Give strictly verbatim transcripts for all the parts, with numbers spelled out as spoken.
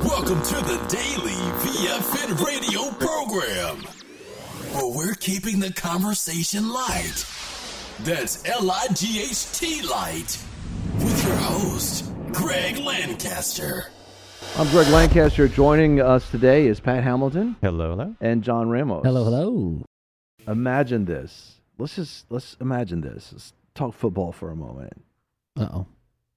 Welcome to the Daily V F N radio program, where we're keeping the conversation light. That's L I G H T light. With your host, Greg Lancaster. I'm Greg Lancaster. Joining us today is Pat Hamilton. Hello, hello. And John Ramos. Hello, hello. Imagine this. Let's just, let's imagine this. Let's talk football for a moment. Uh-oh.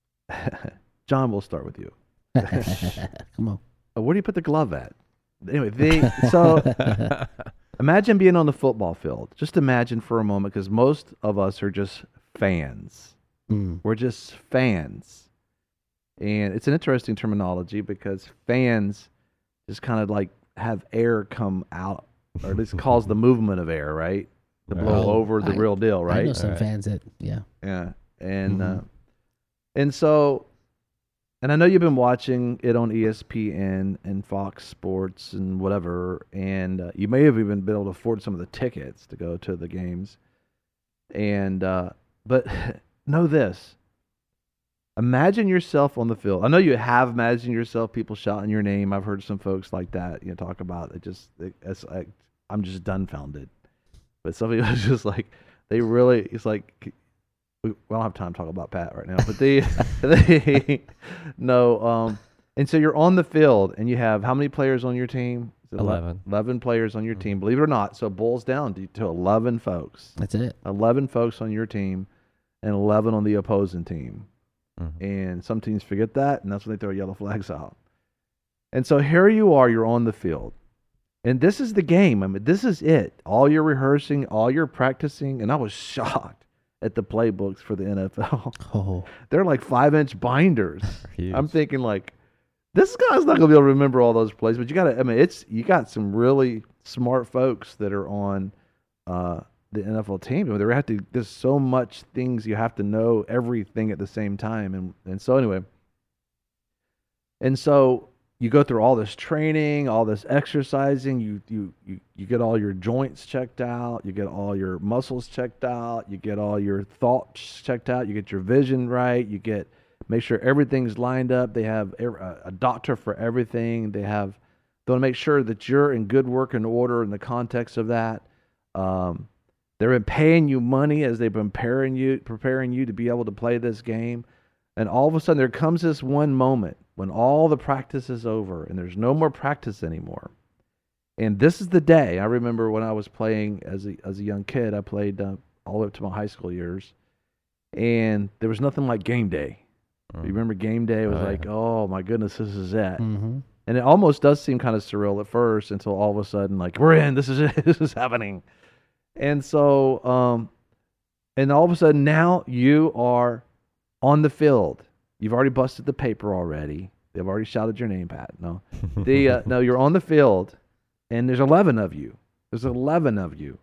John, we'll start with you. Come on. Where do you put the glove at? Anyway, they, so imagine being on the football field. Just imagine for a moment, because most of us are just fans. Mm. We're just fans. And it's an interesting terminology because fans just kind of like have air come out, or at least cause the movement of air, right? To blow Oh, over the I- real deal, right? I know some Right. fans that, yeah. Yeah. And Mhm. uh, and so, and I know you've been watching it on E S P N and Fox Sports and whatever, and uh, you may have even been able to afford some of the tickets to go to the games. And uh, but know this. Imagine yourself on the field. I know you have imagined yourself, people shouting your name. I've heard some folks like that, you know, talk about it. Just it, it's like I'm just dumbfounded. But some people is just like they really. It's like we, we don't have time to talk about Pat right now. But they, they no. Um, and so you're on the field, and you have how many players on your team? Is it ele- Eleven. Eleven players on your Mhm. team. Believe it or not, so it boils down to, to eleven folks. That's it. Eleven folks on your team, and eleven on the opposing team. Mhm. And some teams forget that, and that's when they throw yellow flags out. And so here you are, you're on the field. And this is the game. I mean, this is it. All your rehearsing, all your practicing. And I was shocked at the playbooks for the N F L. Oh, They're like five-inch binders. Huge. I'm thinking like, this guy's not going to be able to remember all those plays. But you got to, I mean, it's you got some really smart folks that are on uh, the N F L team. I mean, they have to. There's so much things you have to know everything at the same time, and and so anyway, and so you go through all this training, all this exercising. You you you you get all your joints checked out. You get all your muscles checked out. You get all your thoughts checked out. You get your vision right. You get make sure everything's lined up. They have a, a doctor for everything. They have they want to make sure that you're in good working order in the context of that. Um, They've been paying you money as they've been preparing you, preparing you to be able to play this game. And all of a sudden there comes this one moment when all the practice is over and there's no more practice anymore. And this is the day. I remember when I was playing as a, as a young kid, I played uh, all the way up to my high school years. And there was nothing like game day. Mm. You remember game day? It was Oh, like, yeah. oh my goodness, this is it. mm-hmm. And it almost does seem kind of surreal at first until all of a sudden, like, we're in, this is it, this is happening. And so, um, and all of a sudden now you are on the field. You've already busted the paper already. They've already shouted your name, Pat. No, the uh, no, you're on the field, and there's eleven of you. There's eleven of you.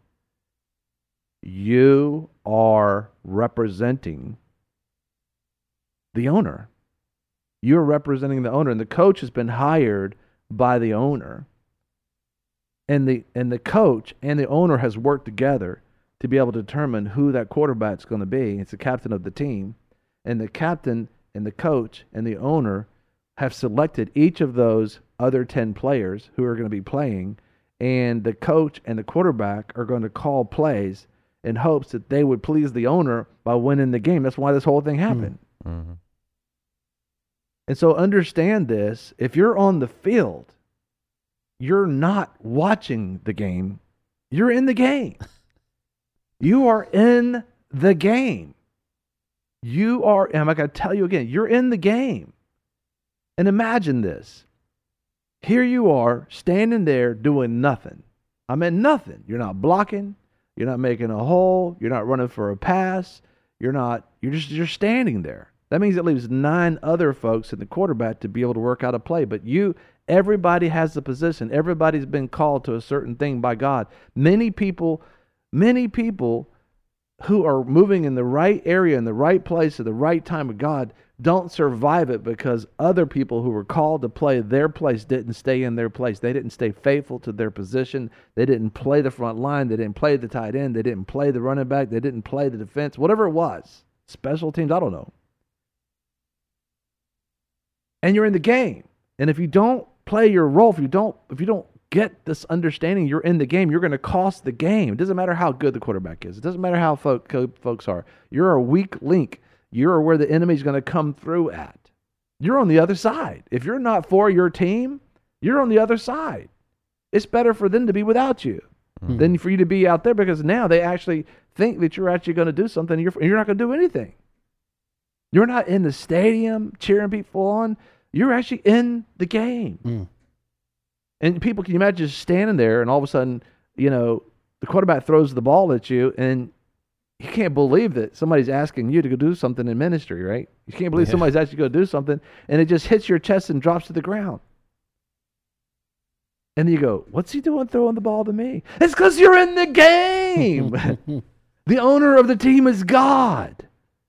You are representing the owner. You're representing the owner, and the coach has been hired by the owner. And the and the coach and the owner has worked together to be able to determine who that quarterback's going to be. It's the captain of the team. And the captain and the coach and the owner have selected each of those other ten players who are going to be playing. And the coach and the quarterback are going to call plays in hopes that they would please the owner by winning the game. That's why this whole thing happened. Mhm. And so understand this. If you're on the field, you're not watching the game. You're in the game. You are in the game. You are, and I'm not going to tell you again, you're in the game. And imagine this. Here you are standing there doing nothing. I mean, nothing. You're not blocking. You're not making a hole. You're not running for a pass. You're not, you're just, you're standing there. That means it leaves nine other folks in the quarterback to be able to work out a play. But you, everybody has the position. Everybody's been called to a certain thing by God. Many people, many people who are moving in the right area, in the right place, at the right time of God, don't survive it because other people who were called to play their place didn't stay in their place. They didn't stay faithful to their position. They didn't play the front line. They didn't play the tight end. They didn't play the running back. They didn't play the defense. Whatever it was. Special teams, I don't know. And you're in the game. And if you don't play your role, if you don't, if you don't get this understanding, you're in the game, you're going to cost the game. It doesn't matter how good the quarterback is. It doesn't matter how folk, folks are. You're a weak link. You're where the enemy's going to come through at. You're on the other side. If you're not for your team, you're on the other side. It's better for them to be without you mm-hmm. than for you to be out there, because now they actually think that you're actually going to do something, and you're, you're not going to do anything. You're not in the stadium cheering people on. You're actually in the game. Mm. And people, can you imagine just standing there and all of a sudden, you know, the quarterback throws the ball at you and you can't believe that somebody's asking you to go do something in ministry, right? You can't believe yeah. somebody's actually going to do something, and it just hits your chest and drops to the ground. And you go, what's he doing throwing the ball to me? It's because you're in the game. The owner of the team is God.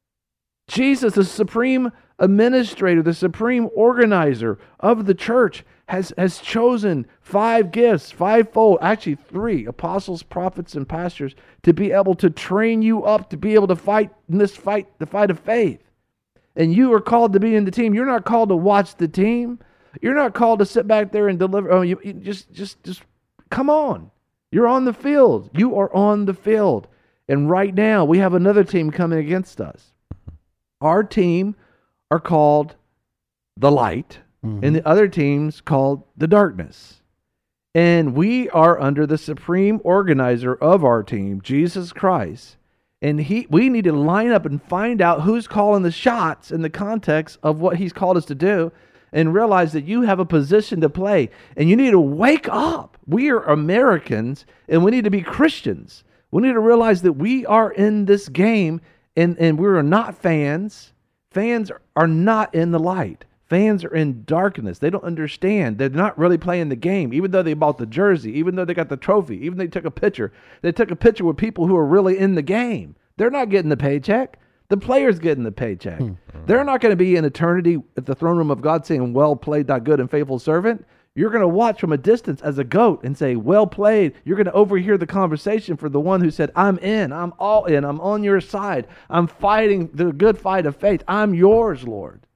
Jesus, the supreme administrator, the supreme organizer of the church, has, has chosen five gifts, fivefold, actually three, apostles, prophets, and pastors, to be able to train you up to be able to fight in this fight, the fight of faith. And you are called to be in the team. You're not called to watch the team. You're not called to sit back there and deliver. Oh, you, you just, just, just come on. You're on the field. You are on the field. And right now, we have another team coming against us. Our team are called the light, mm-hmm. and the other team's called the darkness. And we are under the supreme organizer of our team, Jesus Christ. And he, we need to line up and find out who's calling the shots in the context of what he's called us to do, and realize that you have a position to play. And you need to wake up. We are Americans, and we need to be Christians. We need to realize that we are in this game, and, and we are not fans. Fans are not in the light. Fans are in darkness. They don't understand. They're not really playing the game, even though they bought the jersey, even though they got the trophy, even though they took a picture. They took a picture with people who are really in the game. They're not getting the paycheck. The player's getting the paycheck. Mm-hmm. They're not going to be in eternity at the throne room of God saying, well played, thy good and faithful servant. You're going to watch from a distance as a goat and say, well played. You're going to overhear the conversation for the one who said, I'm in, I'm all in, I'm on your side. I'm fighting the good fight of faith. I'm yours, Lord.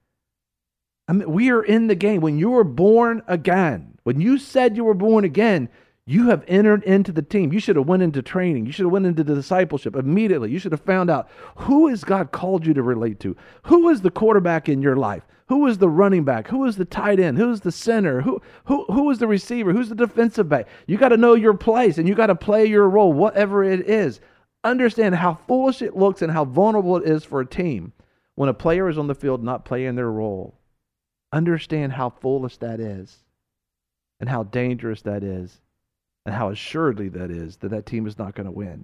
I mean, we are in the game. When you were born again, when you said you were born again, you have entered into the team. You should have went into training. You should have went into the discipleship immediately. You should have found out, who has God called you to relate to? Who is the quarterback in your life? Who is the running back? Who is the tight end? Who is the center? Who who who is the receiver? Who's the defensive back? You got to know your place, and you got to play your role, whatever it is. Understand how foolish it looks and how vulnerable it is for a team when a player is on the field not playing their role. Understand how foolish that is, and how dangerous that is, and how assuredly that is that that team is not going to win.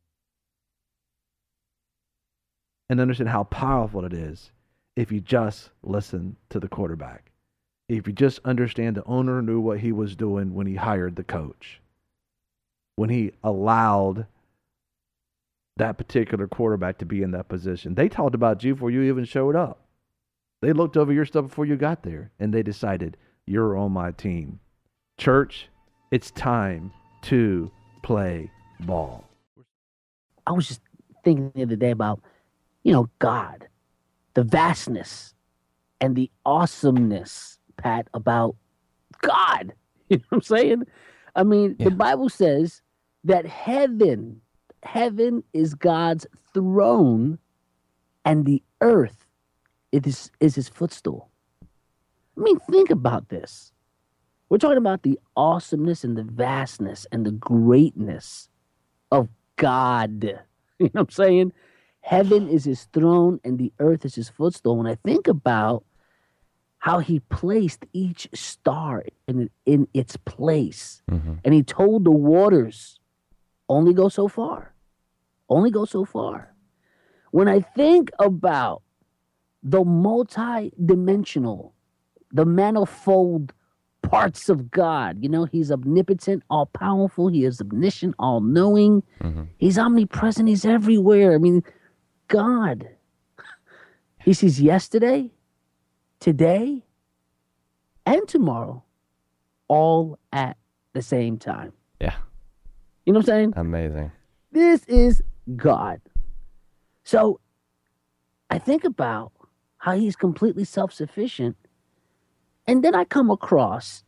And understand how powerful it is if you just listen to the quarterback. If you just understand the owner knew what he was doing when he hired the coach. When he allowed that particular quarterback to be in that position. They talked about you before you even showed up. They looked over your stuff before you got there, and they decided, you're on my team. Church, it's time to play ball. I was just thinking the other day about, you know, God, the vastness and the awesomeness, Pat, about God. You know what I'm saying? I mean, yeah. The Bible says that heaven, heaven is God's throne, and the earth it is, is his footstool. I mean, think about this. We're talking about the awesomeness and the vastness and the greatness of God. You know what I'm saying? Heaven is his throne and the earth is his footstool. When I think about how he placed each star in, in its place, mm-hmm. and he told the waters, only go so far. Only go so far. When I think about the multi-dimensional, the manifold parts of God. You know, he's omnipotent, all-powerful. He is omniscient, all-knowing. Mm-hmm. He's omnipresent. He's everywhere. I mean, God. He sees yesterday, today, and tomorrow, all at the same time. Yeah. You know what I'm saying? Amazing. This is God. So I think about how he's completely self-sufficient. And then I come across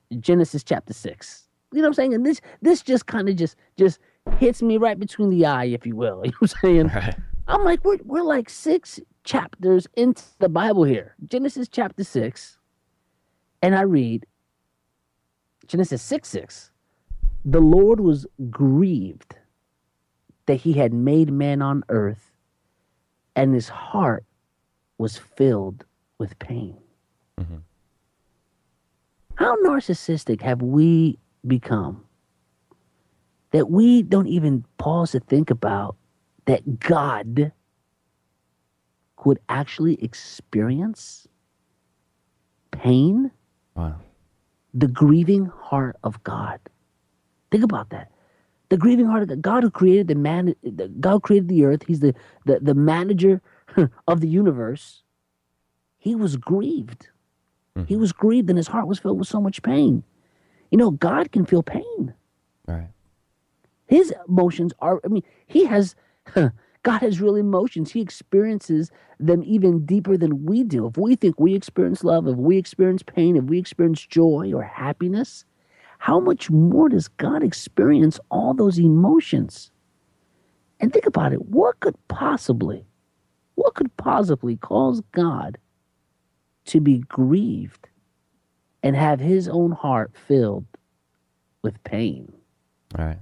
Genesis chapter six. You know what I'm saying? And this this just kind of just just hits me right between the eye, if you will. You know what I'm saying? Right. I'm like, we're we're like six chapters into the Bible here. Genesis chapter six. And I read Genesis six six. The Lord was grieved that he had made man on earth, and his heart was filled with pain. Mm-hmm. How narcissistic have we become that we don't even pause to think about that God could actually experience pain? Wow. The grieving heart of God. Think about that. The grieving heart of the God who created the man, the God who created the earth. He's the, the, the manager of the universe. He was grieved. Mm-hmm. He was grieved and his heart was filled with so much pain. You know, God can feel pain. Right. His emotions are, I mean, he has, God has real emotions. He experiences them even deeper than we do. If we think we experience love, if we experience pain, if we experience joy or happiness, how much more does God experience all those emotions? And think about it. What could possibly, what could possibly cause God to be grieved and have his own heart filled with pain? Right.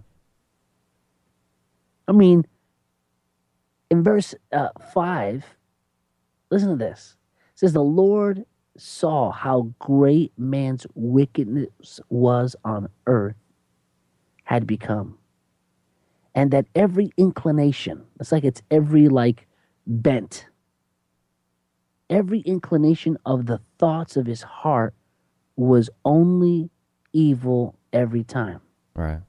I mean, in verse uh, five, listen to this. It says, the Lord saw how great man's wickedness was on earth had become, and that every inclination, it's like it's every like bent, every inclination of the thoughts of his heart was only evil every time. Right.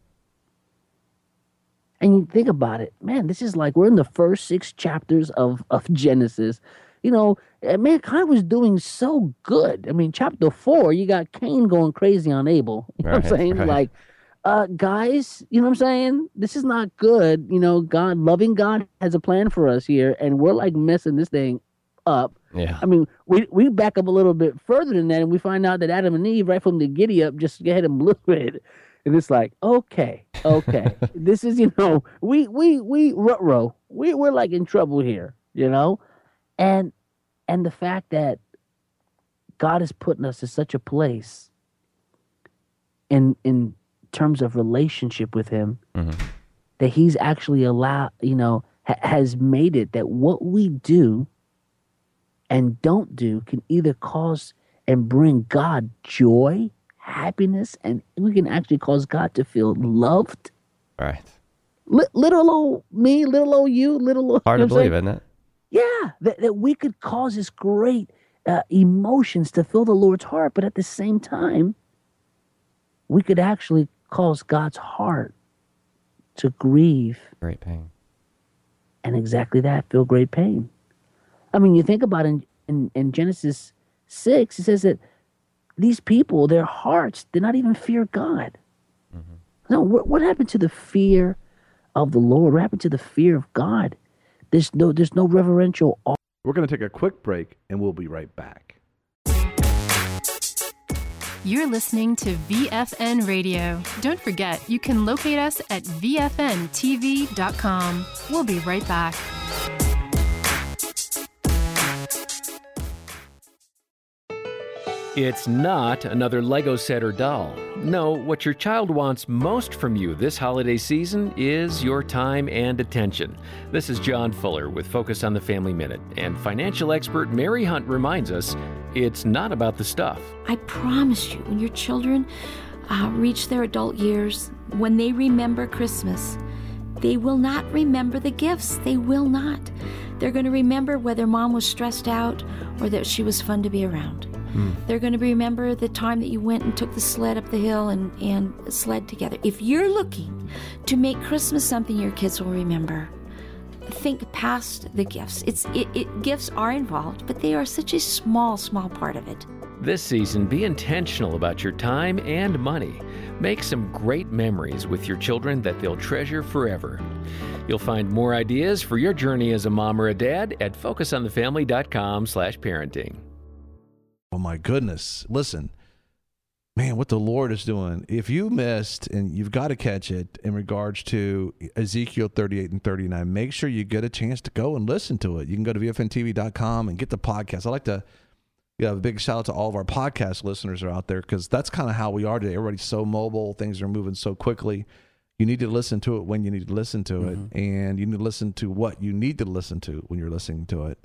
And you think about it, man, this is like we're in the first six chapters of, of Genesis. You know, mankind was doing so good. I mean, chapter four, you got Cain going crazy on Abel. You know Right, what I'm saying? right. Like, uh, guys, you know what I'm saying? This is not good. You know, God, loving God has a plan for us here, and we're like messing this thing up. Yeah. I mean, we, we back up a little bit further than that, and we find out that Adam and Eve, right from the giddy up, just get him blew it. And it's like, okay, okay. This is, you know, we, we, we, ruh-roh. We, we're like in trouble here, you know? And, and the fact that God is putting us in such a place in, in terms of relationship with him, Mm-hmm. that he's actually allowed, you know, ha- has made it that what we do and don't do can either cause and bring God joy, happiness, and we can actually cause God to feel loved. Right. Li- little old me, little old you, little old... Hard you to know what I'm believe, saying? isn't it? Yeah, that, that we could cause this great uh, emotions to fill the Lord's heart, but at the same time, we could actually cause God's heart to grieve, Great pain. and exactly that, feel great pain. I mean, you think about it in, in, in Genesis six, it says that these people, their hearts did not even fear God. Mm-hmm. No, what, what happened to the fear of the Lord? What happened to the fear of God? There's no, there's no reverential awe. We're going to take a quick break, and we'll be right back. You're listening to V F N Radio. Don't forget, you can locate us at V F N T V dot com. We'll be right back. It's not another Lego set or doll. No, what your child wants most from you this holiday season is your time and attention. This is John Fuller with Focus on the Family Minute, and financial expert Mary Hunt reminds us it's not about the stuff. I promise you, when your children uh, reach their adult years, when they remember Christmas, they will not remember the gifts. They will not. They're going to remember whether mom was stressed out or that she was fun to be around. Hmm. They're going to remember the time that you went and took the sled up the hill and, and sled together. If you're looking to make Christmas something your kids will remember, think past the gifts. It's it, it gifts are involved, but they are such a small, small part of it. This season, be intentional about your time and money. Make some great memories with your children that they'll treasure forever. You'll find more ideas for your journey as a mom or a dad at focus on the family dot com slash parenting. Oh my goodness. Listen, man, what the Lord is doing. If you missed, and you've got to catch it in regards to Ezekiel thirty-eight and thirty-nine, make sure you get a chance to go and listen to it. You can go to V F N T V dot com and get the podcast. I like to give a big shout out to all of our podcast listeners that are out there, because that's kind of how we are today. Everybody's so mobile. Things are moving so quickly. You need to listen to it when you need to listen to it, Mm-hmm. and you need to listen to what you need to listen to when you're listening to it.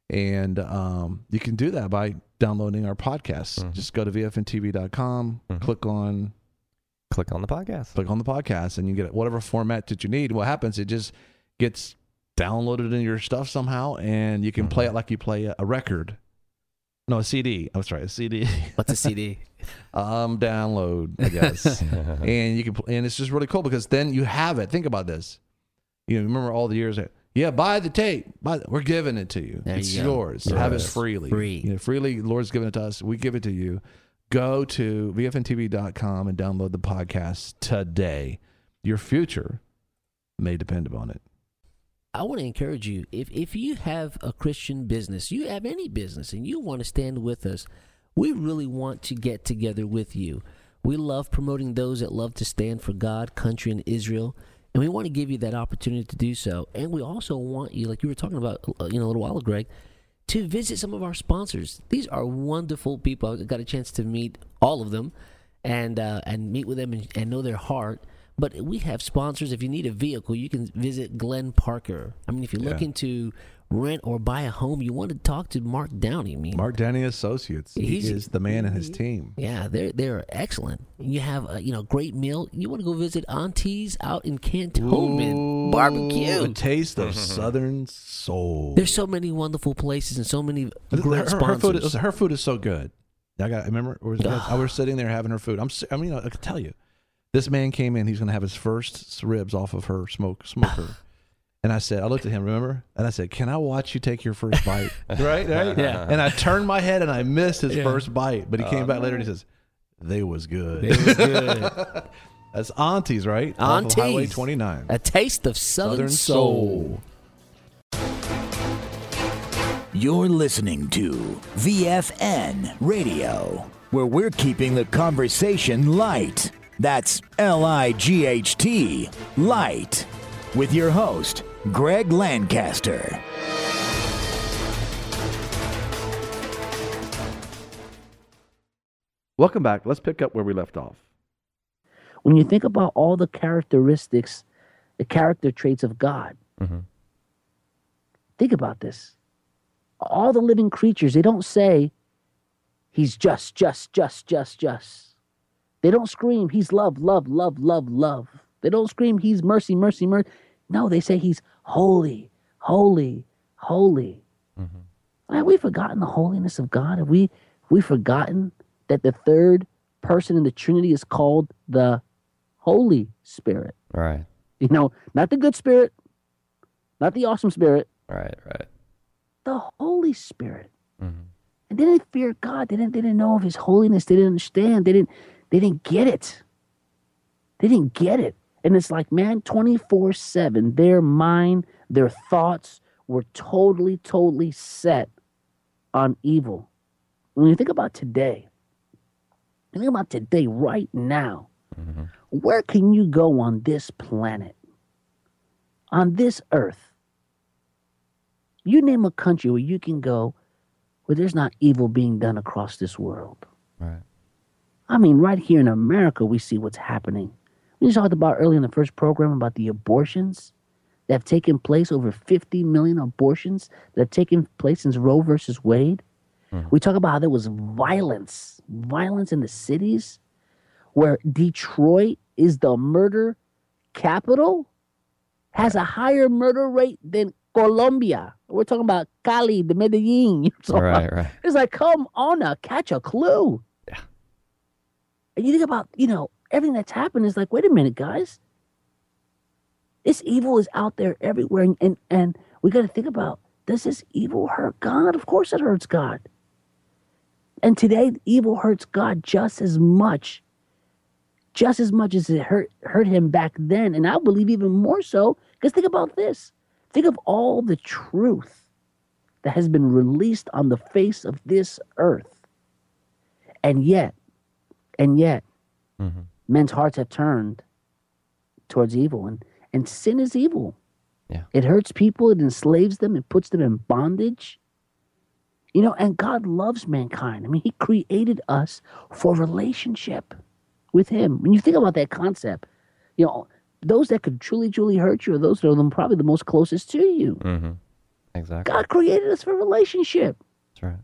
And um, you can do that by downloading our podcasts. Mm-hmm. Just go to V F N T V dot com, Mhm. click on Click on the podcast. click on the podcast, and you get whatever format that you need. What happens, it just gets downloaded in your stuff somehow, and you can play it like you play a, a record. No, a C D. I'm sorry, a C D. What's a C D? um, download, I guess. and you can, pl- and it's just really cool because then you have it. Think about this. You know, remember all the years that, yeah, buy the tape. Buy the, we're giving it to you. There it's you go. yours. Have it Yes. freely. Free. You know, freely. The Lord's given it to us. We give it to you. Go to V F N T V dot com and download the podcast today. Your future may depend upon it. I want to encourage you, if if you have a Christian business, you have any business, and you want to stand with us, we really want to get together with you. We love promoting those that love to stand for God, country, and Israel, and we want to give you that opportunity to do so. And we also want you, like you were talking about uh, you know, a little while ago, Greg, to visit some of our sponsors. These are wonderful people. I got a chance to meet all of them and uh, and meet with them and, and know their heart. But we have sponsors. If you need a vehicle, you can visit Glenn Parker. I mean, if you're Yeah. looking to rent or buy a home, you want to talk to Mark Downey. I mean, Mark Downey Associates. He He's- is the man and his team. yeah, they're they're excellent. You have a, you know, great meal. You want to go visit Auntie's out in Cantonment Ooh, Barbecue. A taste of Southern soul. There's so many wonderful places and so many Her- great her, her food sponsors. is, her food is so good. I got. I remember. I was, I was sitting there having her food. I'm. si- I mean, I can tell you, this man came in. He's going to have his first ribs off of her smoke smoker. And I said, I looked at him, remember? And I said, can I watch you take your first bite? right, right. Yeah. And I turned my head and I missed his Yeah. first bite. But he came back later and he says, they was good. It was good. That's Auntie's, right? Off of Highway Auntie's. twenty-nine. A taste of Southern, Southern soul. soul. You're listening to V F N Radio, where we're keeping the conversation light. That's L I G H T, light. With your host, Greg Lancaster. Welcome back. Let's pick up where we left off. When you think about all the characteristics, the character traits of God, Mhm. think about this. All the living creatures, they don't say, he's just, just, just, just, just. They don't scream, he's love, love, love, love, love. They don't scream, he's mercy, mercy, mercy. No, they say he's holy, holy, holy. Mhm. Have we forgotten the holiness of God? Have we, have we forgotten that the third person in the Trinity is called the Holy Spirit? Right. You know, not the good spirit, not the awesome spirit, Right. Right. the Holy Spirit. Mhm. And they didn't fear God. They didn't, they didn't know of his holiness. They didn't understand. They didn't, they didn't get it. They didn't get it. And it's like, man, twenty-four seven, their mind, their thoughts were totally, totally set on evil. When you think about today, think about today, right now, Mhm. where can you go on this planet, on this earth? You name a country where you can go where there's not evil being done across this world. Right. I mean, right here in America, we see what's happening. We talked about earlier in the first program about the abortions that have taken place, over fifty million abortions that have taken place since Roe versus Wade. Mhm. We talk about how there was violence, violence in the cities, where Detroit is the murder capital, has a higher murder rate than Colombia. We're talking about Cali, the Medellin. You know, Right. Right. it's like, come on now, catch a clue. Yeah. And you think about, you know, everything that's happened is like, wait a minute, guys. This evil is out there everywhere. And, and, and we got to think about, does this evil hurt God? Of course it hurts God. And today, evil hurts God just as much, just as much as it hurt, hurt him back then. And I believe even more so, because think about this. Think of all the truth that has been released on the face of this earth. And yet, And yet, Mm-hmm. men's hearts have turned towards evil. And, and sin is evil. Yeah. It hurts people. It enslaves them. It puts them in bondage. You know, and God loves mankind. I mean, he created us for relationship with him. When you think about that concept, you know, those that could truly, truly hurt you are those that are the- probably the most closest to you. Mm-hmm. Exactly. God created us for relationship. That's right.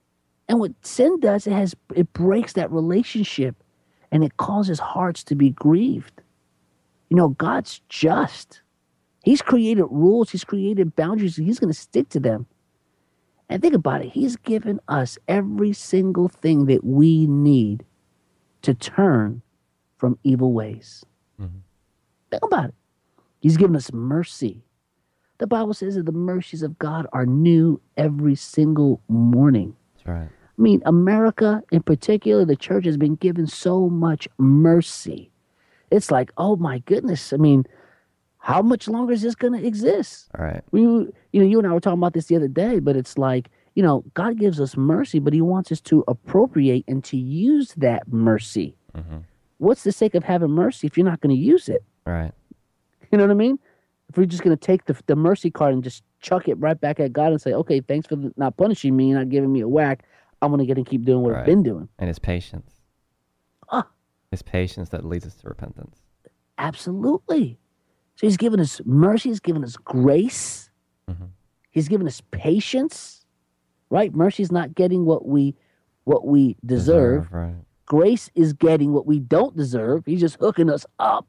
And what sin does, it has it breaks that relationship and it causes hearts to be grieved. You know, God's just. He's created rules. He's created boundaries. He's going to stick to them. And think about it. He's given us every single thing that we need to turn from evil ways. Mm-hmm. Think about it. He's given us mercy. The Bible says that the mercies of God are new every single morning. That's right. I mean, America in particular, the church has been given so much mercy. It's like, oh my goodness. I mean, how much longer is this going to exist? All right. We, you know, you and I were talking about this the other day, but it's like, you know, God gives us mercy, but he wants us to appropriate and to use that mercy. Mm-hmm. What's the sake of having mercy if you're not going to use it? Right. You know what I mean? If we're just going to take the, the mercy card and just chuck it right back at God and say, okay, thanks for not punishing me and not giving me a whack. I'm going to get and keep doing what Right. I've been doing. And his patience. Ah, His patience that leads us to repentance. absolutely. So he's given us mercy. He's given us grace. Mm-hmm. He's given us patience, right? Mercy is not getting what we what we deserve. Deserve, right. Grace is getting what we don't deserve. He's just hooking us up,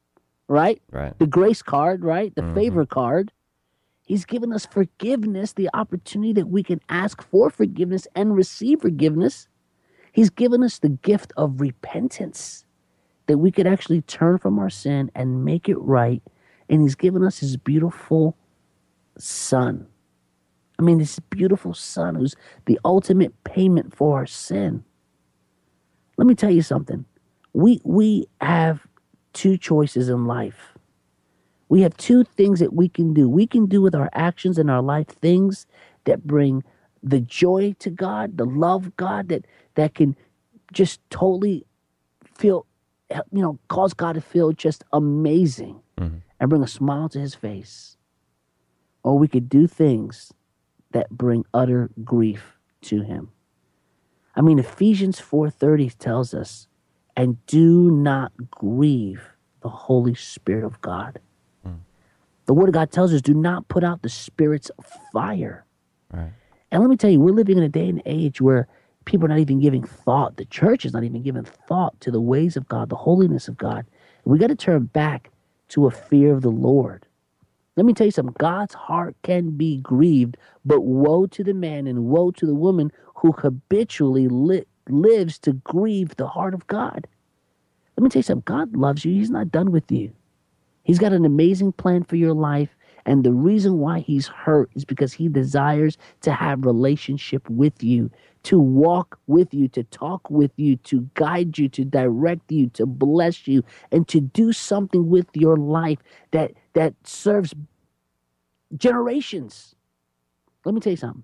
right? Right. The grace card, right? The Mhm. favor card. He's given us forgiveness, the opportunity that we can ask for forgiveness and receive forgiveness. He's given us the gift of repentance, that we could actually turn from our sin and make it right. And he's given us his beautiful son. I mean, this beautiful son who's the ultimate payment for our sin. Let me tell you something. We we have two choices in life. We have two things that we can do. We can do with our actions in our life things that bring the joy to God, the love of God, that that can just totally feel, you know, cause God to feel just amazing Mm-hmm. and bring a smile to his face. Or we could do things that bring utter grief to him. I mean, Ephesians four thirty tells us, and do not grieve the Holy Spirit of God. Mm. The Word of God tells us, do not put out the Spirit's fire. Right. And let me tell you, we're living in a day and age where people are not even giving thought. The church is not even giving thought to the ways of God, the holiness of God. We got to turn back to a fear of the Lord. Let me tell you something. God's heart can be grieved, but woe to the man and woe to the woman who habitually li- lives to grieve the heart of God. Let me tell you something. God loves you. He's not done with you. He's got an amazing plan for your life. And the reason why he's hurt is because he desires to have relationship with you, to walk with you, to talk with you, to guide you, to direct you, to bless you, and to do something with your life that, that serves generations. Let me tell you something.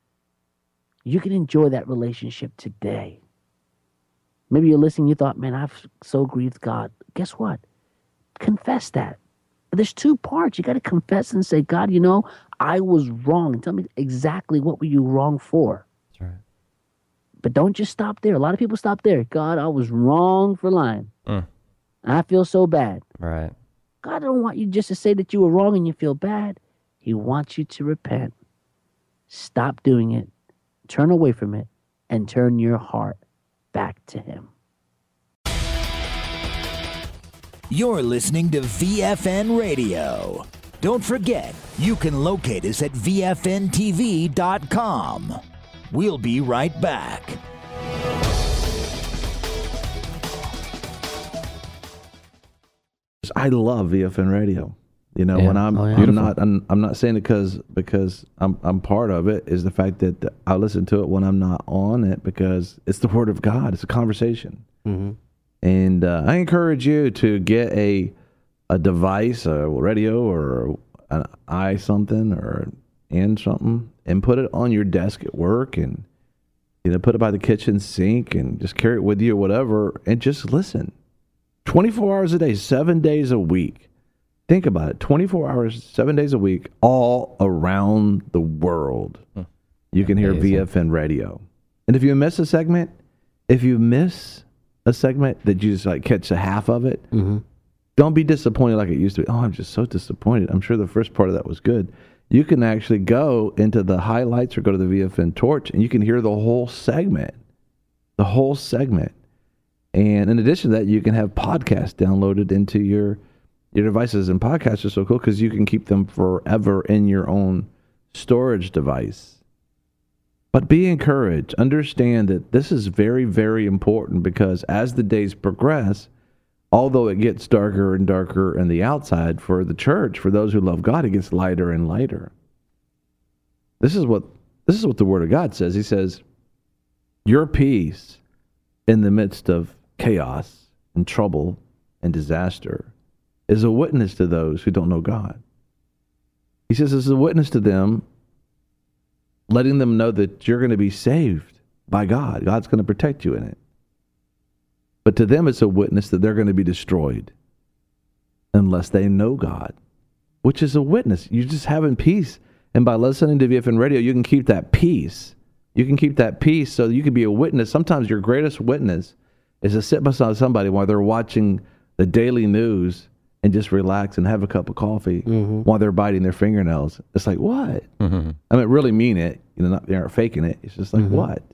You can enjoy that relationship today. Maybe you're listening, you thought, man, I've so grieved God. Guess what? Confess that. But there's two parts. You got to confess and say, God, you know, I was wrong. And tell me exactly what were you wrong for. That's right. But don't just stop there. A lot of people stop there. God, I was wrong for lying. Mm. I feel so bad. Right. God don't want you just to say that you were wrong and you feel bad. He wants you to repent. Stop doing it. Turn away from it and turn your heart back to him. You're listening to V F N Radio. Don't forget, you can locate us at V F N T V dot com. We'll be right back. I love V F N Radio. You know, Yeah. when I'm, Oh, yeah. I'm Beautiful. not, I'm, I'm not saying it because because I'm, I'm part of it. Is the fact that the, I listen to it when I'm not on it because it's the Word of God. It's a conversation, Mm-hmm. and uh, I encourage you to get a a device, a radio, or an i something or and something, and put it on your desk at work, and You know, put it by the kitchen sink and just carry it with you or whatever, and just listen. twenty-four hours a day, seven days a week. Think about it. twenty-four hours, seven days a week, all around the world. Hmm. You can hear Amazing. V F N radio. And if you miss a segment, if you miss a segment that you just like catch a half of it, mm-hmm. don't be disappointed like it used to be. Oh, I'm just so disappointed. I'm sure the first part of that was good. You can actually go into the highlights or go to the V F N Torch, and you can hear the whole segment. The whole segment. And in addition to that, you can have podcasts downloaded into your your devices. And podcasts are so cool because you can keep them forever in your own storage device. But be encouraged. Understand that this is very, very important because as the days progress, although it gets darker and darker on the outside for the church, for those who love God, it gets lighter and lighter. This is what this is what the Word of God says. He says, your peace in the midst of chaos and trouble and disaster is a witness to those who don't know God. He says it's a witness to them, letting them know that you're going to be saved by God. God's going to protect you in it. But to them, it's a witness that they're going to be destroyed unless they know God, which is a witness. You're just having peace. And by listening to V F N radio, you can keep that peace. You can keep that peace so that you can be a witness. Sometimes your greatest witness is to sit beside somebody while they're watching the daily news and just relax and have a cup of coffee mm-hmm. while they're biting their fingernails. It's like, what? Mm-hmm. I mean, really mean it. You know, not, they aren't faking it. It's just like, mm-hmm. what?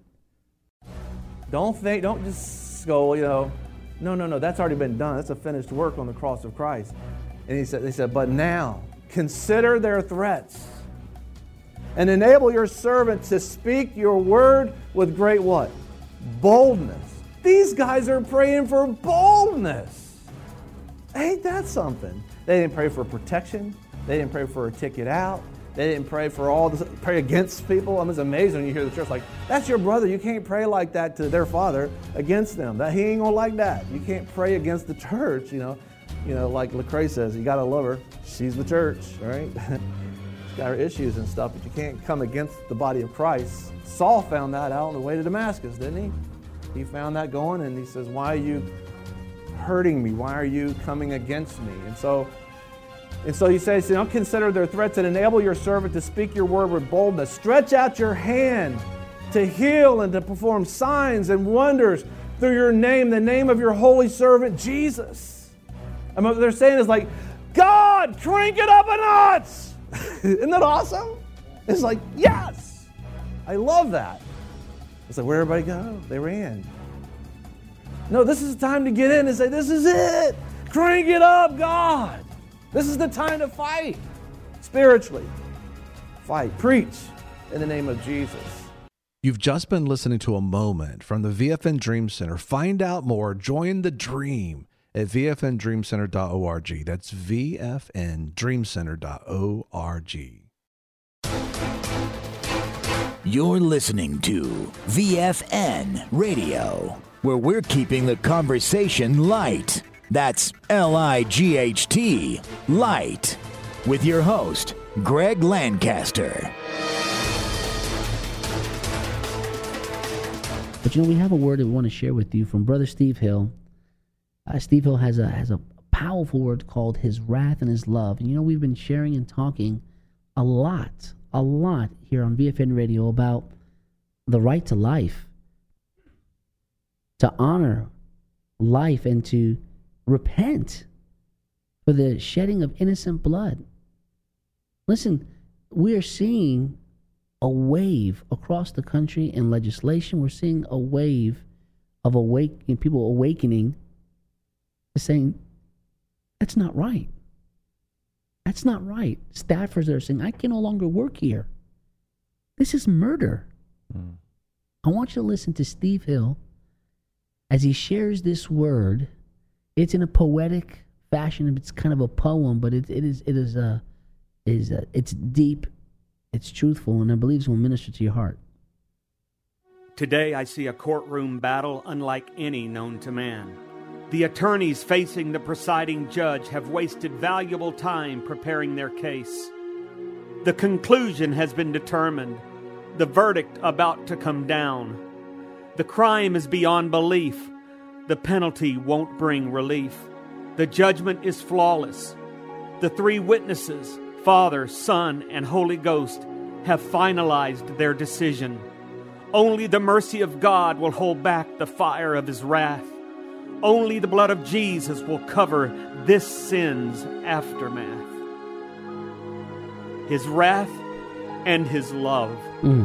Don't think, don't just go, you know, no, no, no, that's already been done. That's a finished work on the cross of Christ. And he said, they said, but now consider their threats and enable your servant to speak your word with great what? Boldness. These guys are praying for boldness. Ain't that something? They didn't pray for protection. They didn't pray for a ticket out. They didn't pray for all this, pray against people. I mean, it's amazing when you hear the church like, that's your brother. You can't pray like that to their father against them. That he ain't gonna like that. You can't pray against the church, you know. You know, like Lecrae says, you gotta love her. She's the church, right? She's got her issues and stuff, but you can't come against the body of Christ. Saul found that out on the way to Damascus, didn't he? He found that going, and he says, why are you hurting me? Why are you coming against me? And so and so he says, don't consider their threats and enable your servant to speak your word with boldness. Stretch out your hand to heal and to perform signs and wonders through your name, the name of your holy servant Jesus. I mean, what they're saying is like, God, crank it up a notch. Isn't that awesome? It's like, yes. I love that. It's like, where'd everybody go? They ran. No, this is the time to get in and say, this is it. Crank it up, God. This is the time to fight spiritually. Fight, preach in the name of Jesus. You've just been listening to a moment from the V F N Dream Center. Find out more, join the dream at v f n dream center dot org. That's v f n dream center dot org. You're listening to V F N Radio, where we're keeping the conversation light. That's L I G H T, light, with your host, Greg Lancaster. But you know, we have a word that we want to share with you from Brother Steve Hill. Uh, Steve Hill has a has a powerful word called His Wrath and His Love. And you know, we've been sharing and talking a lot, a lot here on V F N Radio about the right to life, to honor life, and to repent for the shedding of innocent blood. Listen, we are seeing a wave across the country in legislation. We're seeing a wave of awakening, people awakening to saying, that's not right. That's not right. Staffers are saying, I can no longer work here. This is murder. Mm. I want you to listen to Steve Hill as he shares this word. It's in a poetic fashion. It's kind of a poem, but it, it is it is a is a, it's deep, it's truthful, and I believe it will minister to your heart. Today I see a courtroom battle unlike any known to man. The attorneys facing the presiding judge have wasted valuable time preparing their case. The conclusion has been determined, the verdict about to come down. The crime is beyond belief. The penalty won't bring relief. The judgment is flawless. The three witnesses, Father, Son, and Holy Ghost, have finalized their decision. Only the mercy of God will hold back the fire of His wrath. Only the blood of Jesus will cover this sin's aftermath. His wrath and His love.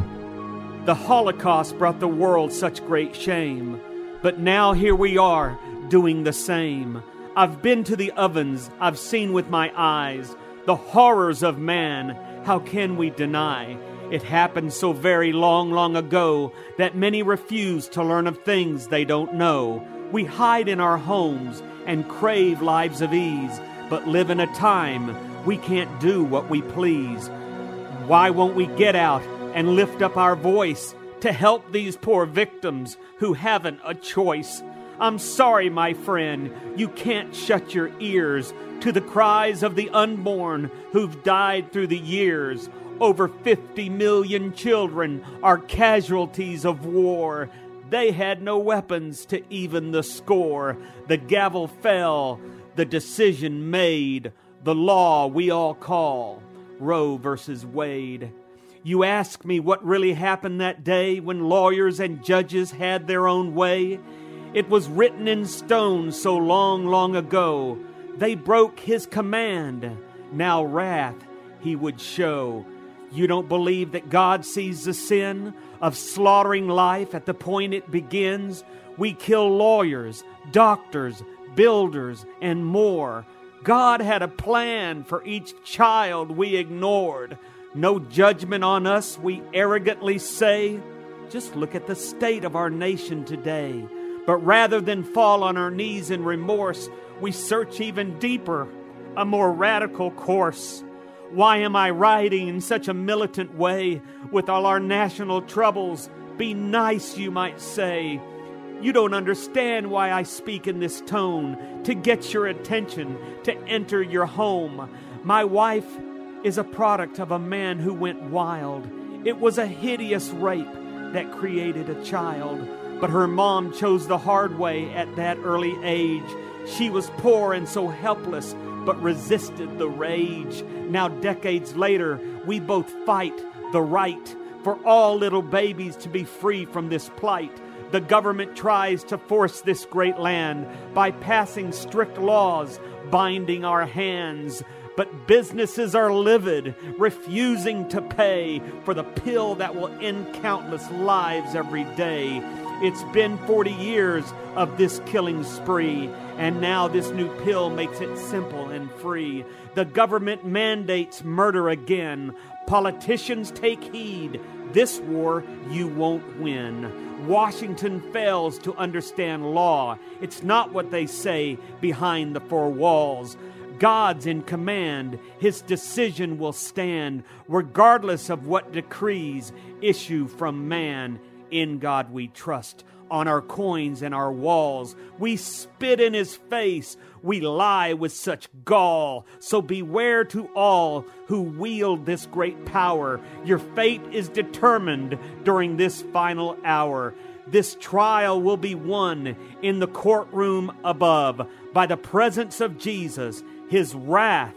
Mm. The Holocaust brought the world such great shame, but now here we are doing the same. I've been to the ovens, I've seen with my eyes the horrors of man. How can we deny? It happened so very long, long ago that many refuse to learn of things they don't know. We hide in our homes and crave lives of ease, but live in a time we can't do what we please. Why won't we get out and lift up our voice to help these poor victims who haven't a choice? I'm sorry, my friend, you can't shut your ears to the cries of the unborn who've died through the years. Over fifty million children are casualties of war. They had no weapons to even the score. The gavel fell, the decision made, the law we all call Roe versus Wade. You ask me what really happened that day when lawyers and judges had their own way. It was written in stone so long, long ago. They broke His command. Now wrath He would show. You don't believe that God sees the sin of slaughtering life at the point it begins? We kill lawyers, doctors, builders, and more. God had a plan for each child we ignored. No judgment on us, we arrogantly say. Just look at the state of our nation today. But rather than fall on our knees in remorse, we search even deeper, a more radical course. Why am I writing in such a militant way with all our national troubles? Be nice, you might say. You don't understand why I speak in this tone, to get your attention, to enter your home. My wife is a product of a man who went wild. It was a hideous rape that created a child. But her mom chose the hard way at that early age. She was poor and so helpless, but resisted the rage. Now, decades later, we both fight the right for all little babies to be free from this plight. The government tries to force this great land by passing strict laws, binding our hands. But businesses are livid, refusing to pay for the pill that will end countless lives every day. It's been forty years of this killing spree, and now this new pill makes it simple and free. The government mandates murder again. Politicians take heed. This war you won't win. Washington fails to understand law. It's not what they say behind the four walls. God's in command. His decision will stand, regardless of what decrees issue from man. In God we trust. On our coins and our walls, we spit in His face. We lie with such gall. So beware to all who wield this great power. Your fate is determined during this final hour. This trial will be won in the courtroom above by the presence of Jesus, His wrath,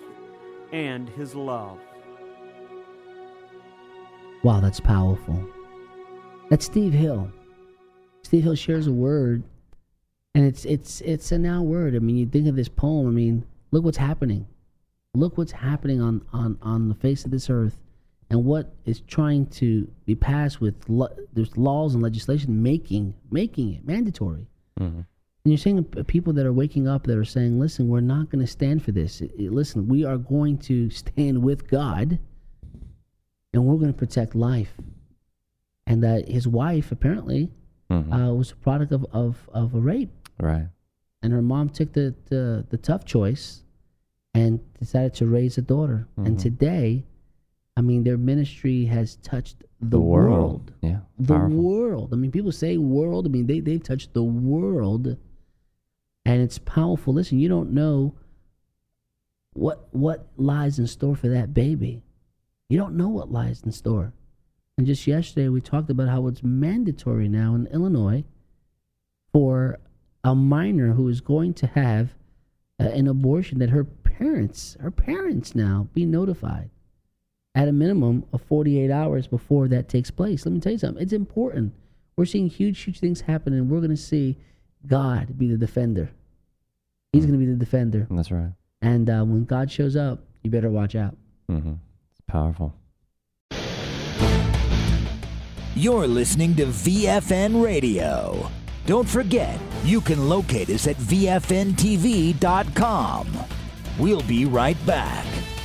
and His love. Wow, that's powerful. That's Steve Hill. Steve Hill shares a word, and it's it's it's a now word. I mean, you think of this poem. I mean, look what's happening. Look what's happening on, on, on the face of this earth, and what is trying to be passed with lo- there's laws and legislation making making it mandatory. Mm-hmm. And you're seeing people that are waking up that are saying, "Listen, we're not going to stand for this. It, it, listen, we are going to stand with God, and we're going to protect life." And that his wife apparently mm-hmm. uh, was a product of, of, of a rape. Right. And her mom took the, the, the tough choice and decided to raise a daughter. Mm-hmm. And today, I mean, their ministry has touched the, the world. world. Yeah. The Powerful. world. I mean, people say world. I mean, they, they've touched the world. And it's powerful. Listen, you don't know what what lies in store for that baby. You don't know what lies in store. And just yesterday, we talked about how it's mandatory now in Illinois for a minor who is going to have uh, an abortion that her parents, her parents now be notified at a minimum of forty-eight hours before that takes place. Let me tell you something. It's important. We're seeing huge, huge things happen, and we're going to see God be the defender. He's going to be the defender. That's right. And uh, when God shows up, you better watch out. Mm-hmm. It's powerful. You're listening to V F N Radio. Don't forget, you can locate us at V F N T V dot com. We'll be right back.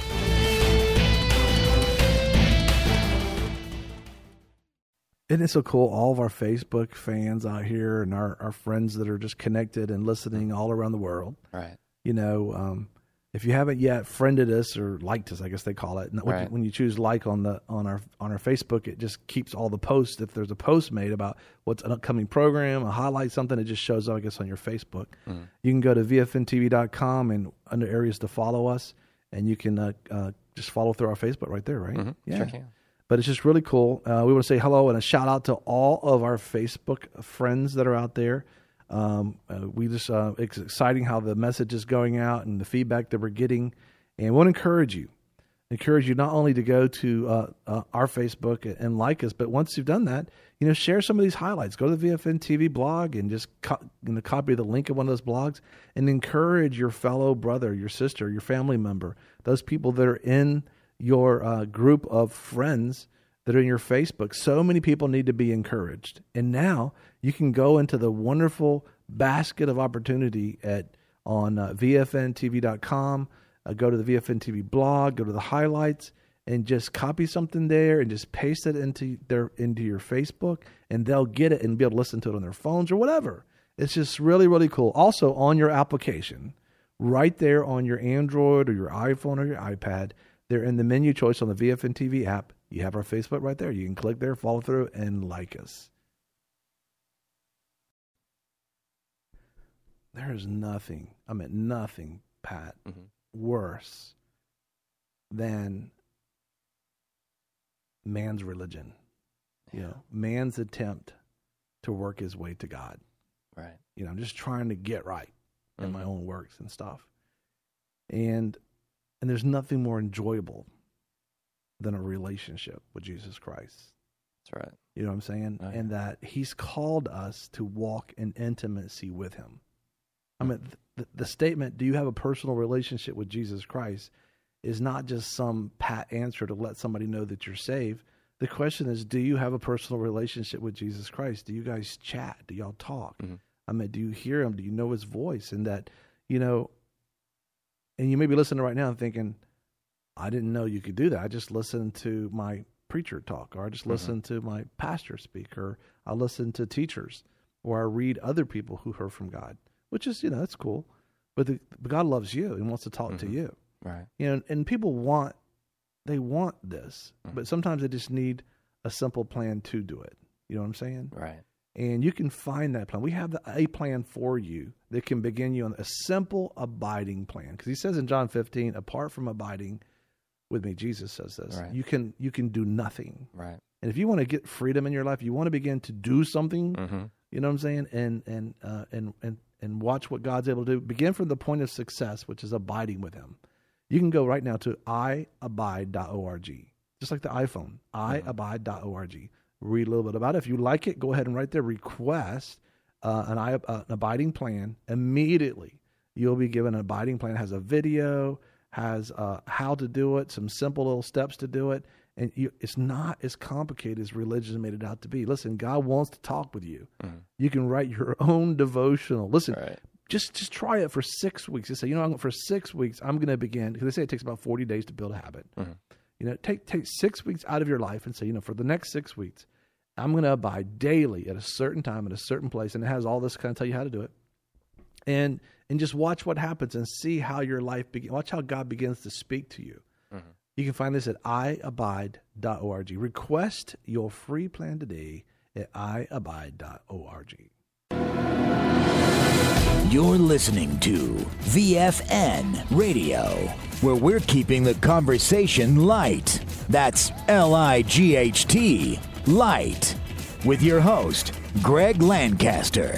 Isn't it so cool? All of our Facebook fans out here and our, our friends that are just connected and listening all around the world. Right. You know, um, if you haven't yet friended us or liked us, I guess they call it. And when, Right. you, when you choose like on the on our on our Facebook, it just keeps all the posts. If there's a post made about what's an upcoming program, a highlight, something, it just shows up, I guess, on your Facebook. Mm. You can go to V F N T V dot com and under areas to follow us, and you can uh, uh, just follow through our Facebook right there, right? Mm-hmm. Yeah. Sure can. But it's just really cool. Uh, we want to say hello and a shout out to all of our Facebook friends that are out there. Um, uh, we just uh, it's exciting how the message is going out and the feedback that we're getting. And we want to encourage you, encourage you not only to go to uh, uh, our Facebook and like us, but once you've done that, you know, share some of these highlights. Go to the V F N T V blog and just co- you know, copy the link of one of those blogs and encourage your fellow brother, your sister, your family member, those people that are in your uh, group of friends that are in your Facebook. So many people need to be encouraged. And now you can go into the wonderful basket of opportunity at on uh, V F N T V dot com, uh, go to the V F N T V blog, go to the highlights, and just copy something there and just paste it into their into your Facebook, and they'll get it and be able to listen to it on their phones or whatever. It's just really, really cool. Also on your application, right there on your Android or your iPhone or your iPad, they're in the menu choice on the V F N T V app. You have our Facebook right there. You can click there, follow through, and like us. There is nothing, I mean nothing, Pat, mm-hmm. worse than man's religion. Yeah. You know, man's attempt to work his way to God. Right. You know, I'm just trying to get right in mm-hmm. my own works and stuff. And and there's nothing more enjoyable than a relationship with Jesus Christ. That's right. You know what I'm saying? Oh, yeah. And that he's called us to walk in intimacy with him. I mean, the, the statement, do you have a personal relationship with Jesus Christ, is not just some pat answer to let somebody know that you're saved. The question is, do you have a personal relationship with Jesus Christ? Do you guys chat? Do y'all talk? Mm-hmm. I mean, do you hear him? Do you know his voice? And that, you know, and you may be listening right now and thinking, I didn't know you could do that. I just listened to my preacher talk, or I just mm-hmm. listened to my pastor speak, or I listen to teachers, or I read other people who heard from God, which is, you know, that's cool. But, the, but God loves you and wants to talk mm-hmm. to you. Right. You know, and people want, they want this, mm-hmm. but sometimes they just need a simple plan to do it. You know what I'm saying? Right. And you can find that plan. We have the, a plan for you that can begin you on a simple abiding plan. Because he says in John fifteen, apart from abiding with me, Jesus says this, right. you can you can do nothing. Right. And if you want to get freedom in your life, you want to begin to do something, mm-hmm. you know what I'm saying? And and uh, and and and watch what God's able to do. Begin from the point of success, which is abiding with him. You can go right now to i abide dot org, just like the iPhone, i abide dot org. Read a little bit about it. If you like it, go ahead and right there request uh, an, uh, an abiding plan. Immediately, you'll be given an abiding plan. It has a video, has uh, how to do it, some simple little steps to do it. And you, it's not as complicated as religion made it out to be. Listen, God wants to talk with you. Mm-hmm. You can write your own devotional. Listen, right. just just try it for six weeks. Just say, you know, I'm, for six weeks, I'm going to begin, because they say it takes about forty days to build a habit. Mm-hmm. You know, take take six weeks out of your life and say, you know, for the next six weeks, I'm going to abide daily at a certain time, at a certain place. And it has all this kind of tell you how to do it. And and just watch what happens and see how your life begins. Watch how God begins to speak to you. Mm-hmm. You can find this at i abide dot org. Request your free plan today at i abide dot org. You're listening to V F N Radio, where we're keeping the conversation light. That's L I G H T, light. With your host, Greg Lancaster.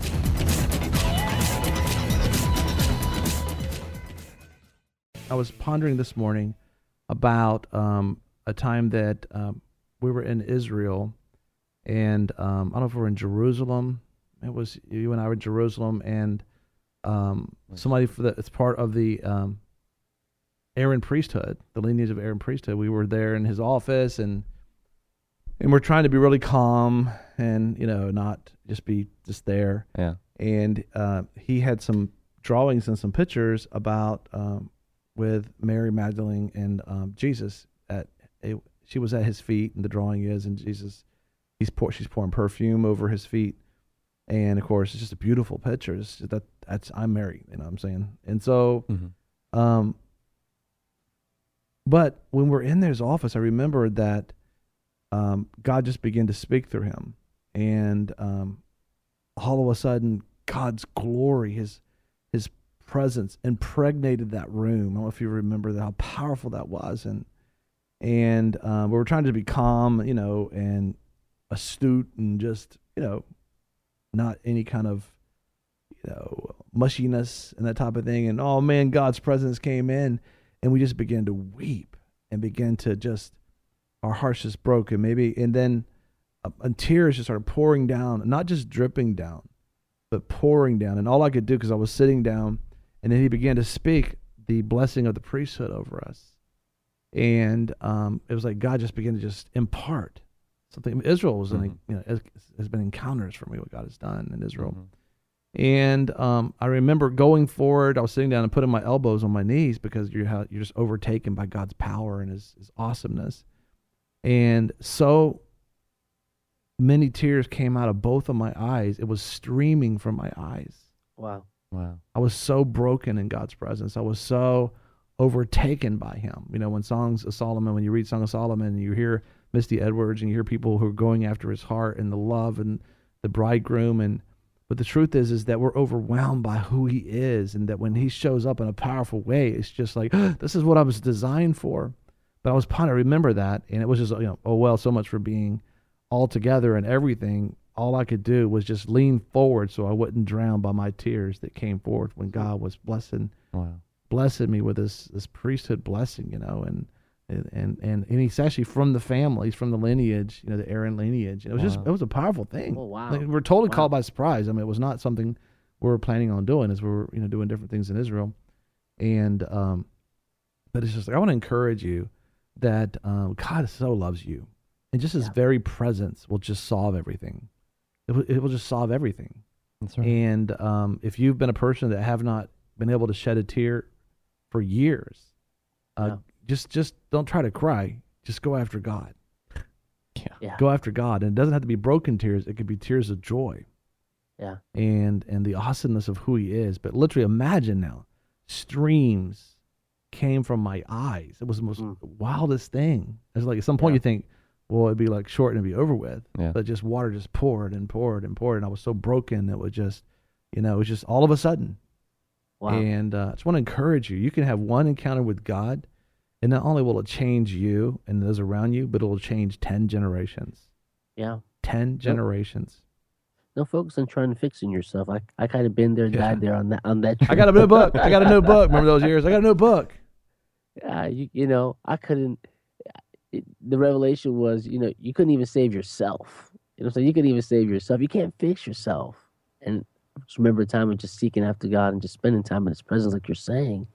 I was pondering this morning about um, a time that um, we were in Israel, and um, I don't know if we were in Jerusalem. It was you and I were in Jerusalem, and um, somebody for the, it's part of the um, Aaron priesthood, the lineage of Aaron priesthood. We were there in his office, and and we're trying to be really calm and you know not just be just there. Yeah. And uh, he had some drawings and some pictures about. Um, with Mary Magdalene and um, Jesus. At a, she was at his feet, and the drawing is, and Jesus, he's pour, she's pouring perfume over his feet, and of course, it's just a beautiful picture. It's just that that's I'm Mary, you know what I'm saying? And so, mm-hmm. um, but when we're in his office, I remember that um, God just began to speak through him, and um, all of a sudden, God's glory, his his presence impregnated that room. I don't know if you remember that, how powerful that was. And and um, we were trying to be calm, you know, and astute and just, you know, not any kind of, you know, mushiness and that type of thing. And oh man, God's presence came in, and we just began to weep and began to just, our hearts just broke, and maybe, and then uh, and tears just started pouring down, not just dripping down, but pouring down. And all I could do, because I was sitting down, and then he began to speak the blessing of the priesthood over us. And um, it was like God just began to just impart something. Israel was, mm-hmm. in, you know, has, has been encounters for me, what God has done in Israel. Mm-hmm. And um, I remember going forward, I was sitting down and putting my elbows on my knees because you're, how, you're just overtaken by God's power and his, his awesomeness. And so many tears came out of both of my eyes. It was streaming from my eyes. Wow. Wow. I was so broken in God's presence. I was so overtaken by him. You know, when Songs of Solomon, when you read Song of Solomon and you hear Misty Edwards and you hear people who are going after his heart and the love and the bridegroom. And but the truth is, is that we're overwhelmed by who he is, and that when he shows up in a powerful way, it's just like, oh, this is what I was designed for. But I was pondering, I remember that, and it was just, you know, oh, well, so much for being all together and everything. All I could do was just lean forward so I wouldn't drown by my tears that came forward when God was blessing, wow. blessing me with this this priesthood blessing, you know, and and and and he's actually from the family, he's from the lineage, you know, the Aaron lineage. And it was wow. just, it was a powerful thing. Oh wow! Like, we're totally wow. caught by surprise. I mean, it was not something we were planning on doing as we were, you know, doing different things in Israel, and um, but it's just like I want to encourage you that um, God so loves you, and just his yeah. very presence will just solve everything. It will, it will just solve everything. That's right. And um, if you've been a person that have not been able to shed a tear for years, uh, yeah. just just don't try to cry. Just go after God. Yeah. yeah. Go after God. And it doesn't have to be broken tears. It could be tears of joy. Yeah. And and the awesomeness of who he is. But literally imagine now, streams came from my eyes. It was the most mm. wildest thing. It's like at some point yeah. you think, well, it'd be like short and it'd be over with. Yeah. But just water just poured and poured and poured. And I was so broken that it was just, you know, it was just all of a sudden. Wow. And uh, I just want to encourage you. You can have one encounter with God, and not only will it change you and those around you, but it will change ten generations. Yeah. ten generations. No focus on trying to fixing yourself. I I kind of been there, Yeah. died there on that on that. I got a new book. I got a new book. Remember those years? I got a new book. Yeah, you you know, I couldn't. It, the revelation was, you know, you couldn't even save yourself. You know what I'm saying? You couldn't even save yourself. You can't fix yourself. And I just remember a time of just seeking after God and just spending time in his presence, like you're saying.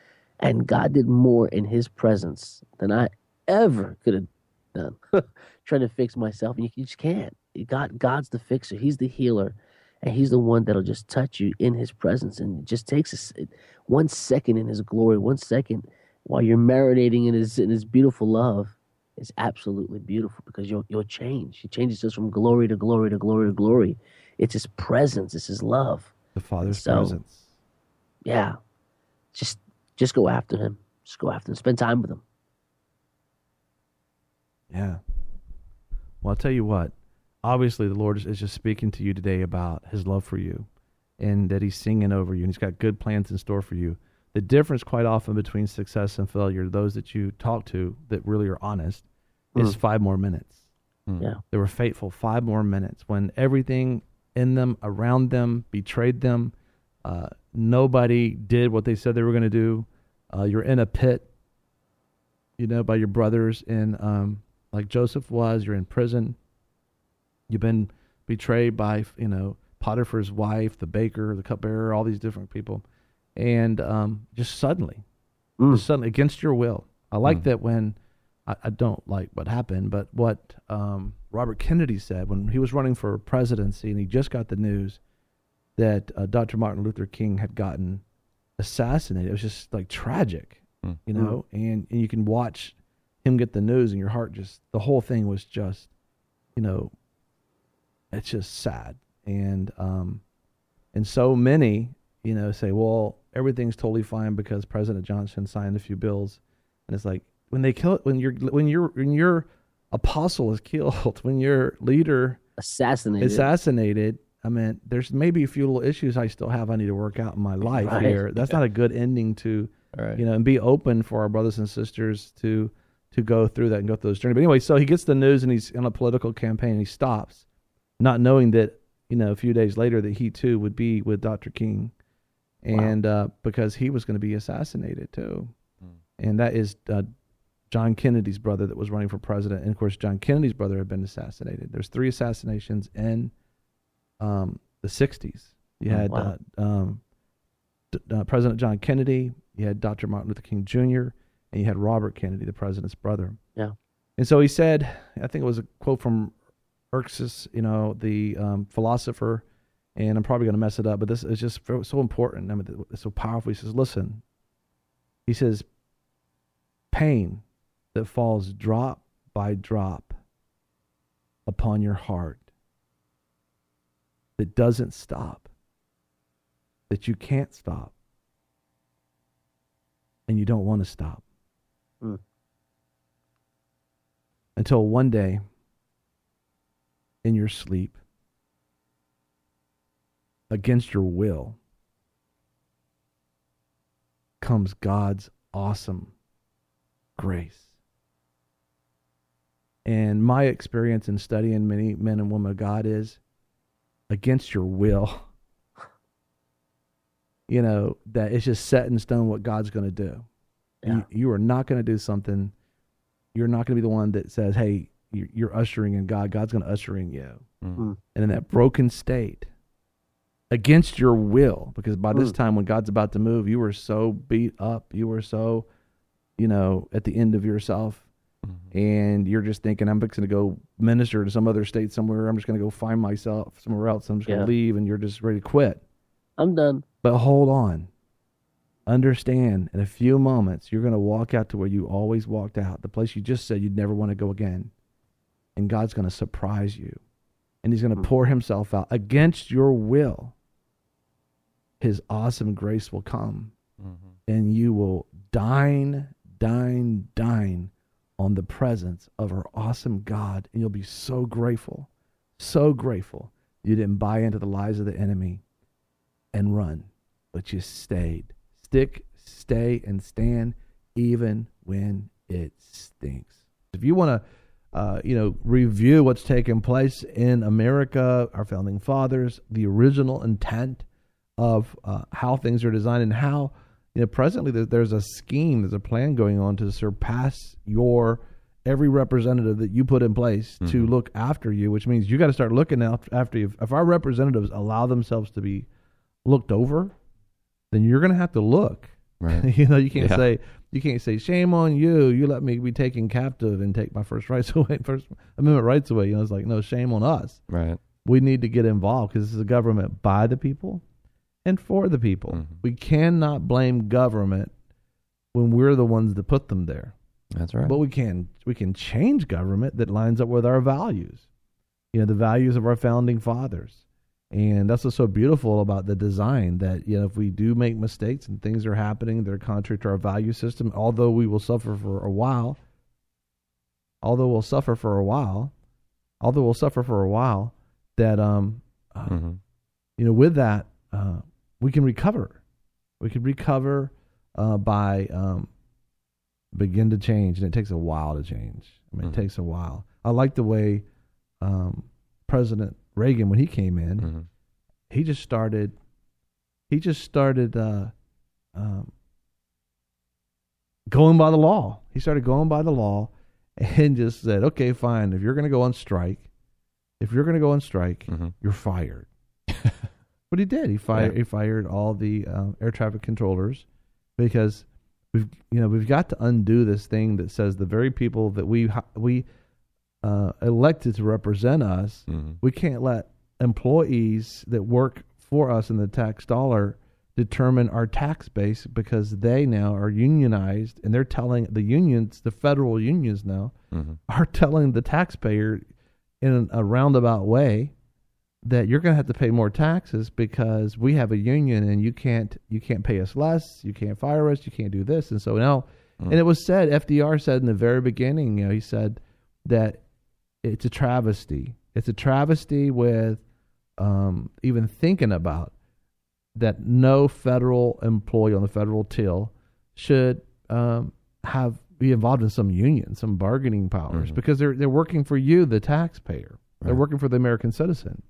And God did more in his presence than I ever could have done. Trying to fix myself, and you, you just can't. God, God's the fixer. He's the healer. And he's the one that'll just touch you in his presence. And it just takes a, one second in his glory, one second while you're marinating in his in his beautiful love. It's absolutely beautiful because you'll you'll change. He changes us from glory to glory to glory to glory. It's his presence. It's his love. The Father's so, presence. Yeah. Just just go after him. Just go after him. Spend time with him. Yeah. Well, I'll tell you what. Obviously, the Lord is, is just speaking to you today about his love for you. and that he's singing over you and he's got good plans in store for you. The difference quite often between success and failure, those that you talk to that really are honest, mm. is five more minutes. Mm. Yeah. They were faithful five more minutes when everything in them, around them, betrayed them. Uh, nobody did what they said they were going to do. Uh, you're in a pit, you know, by your brothers, and um, like Joseph was, you're in prison. You've been betrayed by, you know, Potiphar's wife, the baker, the cupbearer, all these different people. And um, just suddenly, mm. just suddenly, against your will. I like mm. that when, I, I don't like what happened, but what um, Robert Kennedy said when he was running for presidency and he just got the news that uh, Doctor Martin Luther King had gotten assassinated. It was just like tragic, mm. you know, mm. and, and you can watch him get the news and your heart just, the whole thing was just, you know, it's just sad. And, um, and so many, you know, say, well, everything's totally fine because President Johnson signed a few bills. And it's like, when they kill it, when your when your when your apostle is killed, when your leader assassinated, assassinated, I mean, there's maybe a few little issues I still have I need to work out in my life right. here. That's not a good ending to, right. you know, and be open for our brothers and sisters to to go through that and go through this journey. But anyway, so he gets the news and he's in a political campaign and he stops, not knowing that, you know, a few days later that he too would be with Doctor King, and wow. uh, because he was going to be assassinated too, mm. and that is uh, John Kennedy's brother that was running for president, and of course John Kennedy's brother had been assassinated. There's three assassinations in um, the sixties. You had wow. uh, um, D- uh, President John Kennedy, you had Doctor Martin Luther King Junior, and you had Robert Kennedy, the president's brother. Yeah. And so he said, I think it was a quote from Erxus, you know, the um, philosopher, and I'm probably going to mess it up, but this is just so important. I mean, it's so powerful. He says, listen, he says, pain that falls drop by drop upon your heart, that doesn't stop, that you can't stop, and you don't want to stop. Mm. Until one day, in your sleep, against your will, comes God's awesome grace. And my experience in studying many men and women of God is, against your will, you know, that it's just set in stone what God's going to do. Yeah. You, you are not going to do something. You're not going to be the one that says, hey, you're, you're ushering in God. God's going to usher in you. Mm. And in that broken state, against your will, because by this Mm. time when God's about to move, you were so beat up. You were so, you know, at the end of yourself. Mm-hmm. And you're just thinking, I'm fixing to go minister to some other state somewhere. I'm just going to go find myself somewhere else. I'm just going Yeah. to leave, and you're just ready to quit. I'm done. But hold on. Understand, in a few moments, you're going to walk out to where you always walked out, the place you just said you'd never want to go again. And God's going to surprise you. And he's going to Mm. pour himself out against your will. His awesome grace will come. Mm-hmm. And you will dine, dine, dine on the presence of our awesome God. And you'll be so grateful, so grateful you didn't buy into the lies of the enemy and run, but you stayed. Stick, stay, and stand even when it stinks. If you want to, uh, you know, review what's taken place in America, our founding fathers, the original intent of uh, how things are designed, and how, you know, presently there, there's a scheme, there's a plan going on to surpass your every representative that you put in place mm-hmm. to look after you, which means you got to start looking out after you. If our representatives allow themselves to be looked over, then you're going to have to look. Right. You know, you can't Yeah. say, you can't say, shame on you. You let me be taken captive and take my first rights away, First Amendment rights away. You know, it's like, no, shame on us. Right. We need to get involved because this is a government by the people and for the people. Mm-hmm. We cannot blame government when we're the ones that put them there. That's right. But we can we can change government that lines up with our values. You know, the values of our founding fathers. And that's what's so beautiful about the design, that, you know, if we do make mistakes and things are happening that are contrary to our value system, although we will suffer for a while, although we'll suffer for a while, although we'll suffer for a while, that, um, uh, mm-hmm. you know, with that, uh, we can recover. We can recover uh, by um, begin to change, and it takes a while to change. I mean, mm-hmm. it takes a while. I like the way um, President Reagan, when he came in, mm-hmm. he just started. He just started uh, um, going by the law. He started going by the law, and just said, "Okay, fine. If you're going to go on strike, if you're going to go on strike, mm-hmm. you're fired." But he did. He fired. Yeah. He fired all the uh, air traffic controllers because we've, you know, we've got to undo this thing that says the very people that we we uh, elected to represent us, mm-hmm. we can't let employees that work for us in the tax dollar determine our tax base, because they now are unionized, and they're telling the unions, the federal unions now, mm-hmm. are telling the taxpayer in a roundabout way that you're going to have to pay more taxes because we have a union, and you can't you can't pay us less, you can't fire us, you can't do this. And so now, mm. and it was said, F D R said in the very beginning, you know, he said that it's a travesty. It's a travesty with um, even thinking about that no federal employee on the federal till should um, have be involved in some union, some bargaining powers, mm-hmm. because they're they're working for you, the taxpayer. Right. They're working for the American citizen.